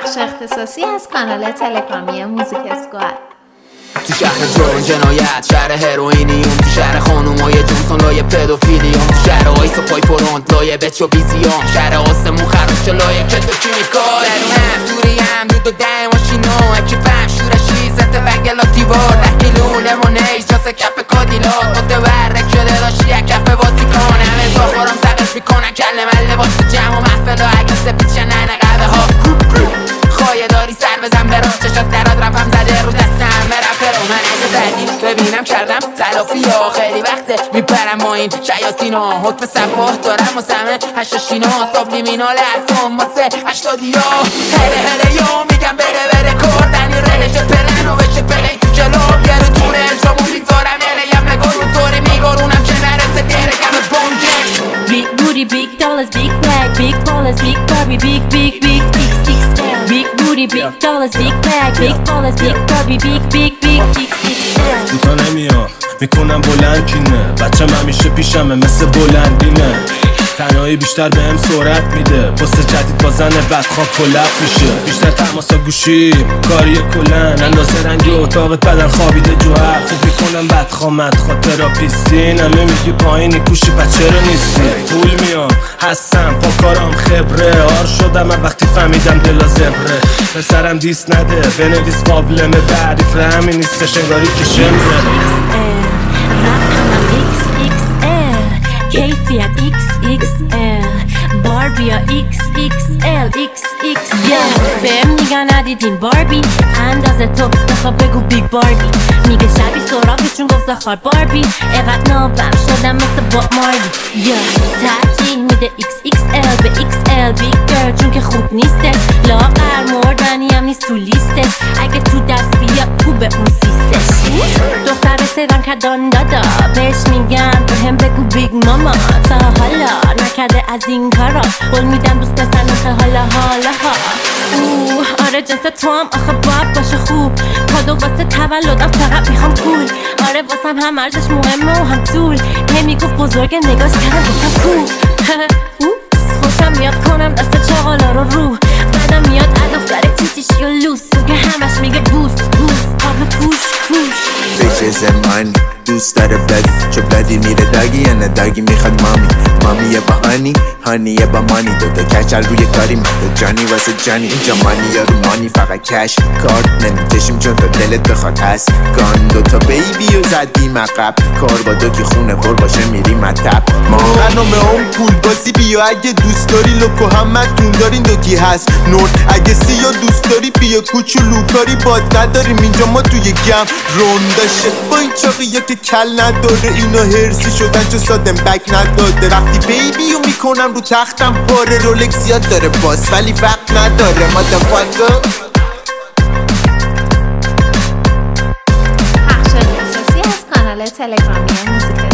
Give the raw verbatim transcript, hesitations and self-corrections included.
بخش اختصاصی از کانال تلگرامی موزیک اسکواد. تو شهر تورن جنایت، شهر هروئینیوم، تو شهر خانومای جونسون لایه پدوفیلیوم، تو شهر آیس و پای پرونت لایه بچو بیزیوم، شهر آسمون خراشت لایه کتو کیمیکال. درون هم دوری هم دو دو ده ماشینو اکی فهم شورشی زده بگلا تیبار ده کیلو لمونیز چاسه کف کادیلاک متورک شده داشتی یک کف واتیکان. همه زاخارم سقش میکنن کله مله باش تو جمع و محفل و اگه سپید شنن قهوه ها خواهی داری سر بزن براش چشات دراد رپم زده رو دستم مرپر و من اگه زدی ببینم کردم تلافی ها خیلی وقته میپرم ما این شیاطین ها حکم سباه دارم و سمه هشتاشین ها تاب لیمینال ارسان واسه هشتادی ها هله هله یا میگم بره بره کردنی رهش پلن و بشه پلی تو جلو یه رو تونه الجامون میذارم یه یم نگاه رو طوری میگارونم که نرسه دیره کم بونجه. Big booty, big dollars, big bag, big ballers, big Barbie, big, big, big, big, big style. Big booty, big dollars, big bag, big ballers, big Barbie, big, big, big, big, big style. دوتا نمیام میکنم بلند کینه بچم همیشه پیشمه مثل بلندینه تنهایی بیشتر بهم سرعت میده پست جدید با زن بدخواب کلپ میشه بیشتر تماسا گوشی کاری کلن اندازه رنگی اتاقت بدن خوابیده جوهر خوب میکنم بدخوامت خاطر پیستین همه میگی پایینی کوشی پس چرا نیستی پول میام هستم با کارام خبره آر شدم من وقتی فهمیدم دلا زبره پسرم دیست نده بنویس قابلمه تعریف همین نیستش انگاری که شمره کیفیت ایکس ایکس ال باربیا ایکس ایکس ال ایکس ایکس ال بهم میگن ندیدین باربی اندازه تو بستخواب بگو بیگ باربی میگه شبی سراغشون گفت زخار باربی اقد نابم شدم مثل باب مارلی یا ترجیح میده ایکس ایکس ال به ایکس ال بیگ گرل چون که خوب نیسته لاغر مردنی هم نیست تو لیستش اگه تو دست بیا خوبه اون سیستش دختر سیدم کردان دادا بهش میگن بهم بگو بیگ ماما تا حالا نکرده از این کارا قول میدم دوست بسن حالا حالا ها اوه آره جنس تو هم آخه باید باشه خوب کادو واسه تولدم فقط میخوام پول آره واسم هم ارزش مهمه و هم طول هی میگفت بزرگ نگاش کردم گفتم کو خوشم میاد کنم دست چاقالا رو رو بعدم میاد ادافتر تیتیشی و لوس که همش میگه بوس بوس آب پوش پوش بیچز من دوست داره بد چو بدی میره داگی یا نه داگی میخواد مامی مامیه با هانی هانیه با مانی دوتا کچل روی کاری من جانی واسه جانی اینجا مانی یا رو مانی فقط کش کارت نمیکشیم چون تا دلت بخواد هست گان دوتا بیبی و زدیم عقب کار با دو که خونه پر باشه میری مطب ما برنامه اون پول باسی بیا اگه دوست داری لوکو همتون دارین دوکی هست نورد اگه سیا دوست داری بیا کوچولو کاری باد نداریم اینجا ما توی گم رونداشه با این چاقیه که کل نداره اینا هرسی شدن چو سادم بک نداده وقتی بیبیو میکنم رو تختم پاره رولکس زیاد داره باس ولی وقت نداره مادرفاکر. بخش اختصاصی از کانال تلگرامی موزیک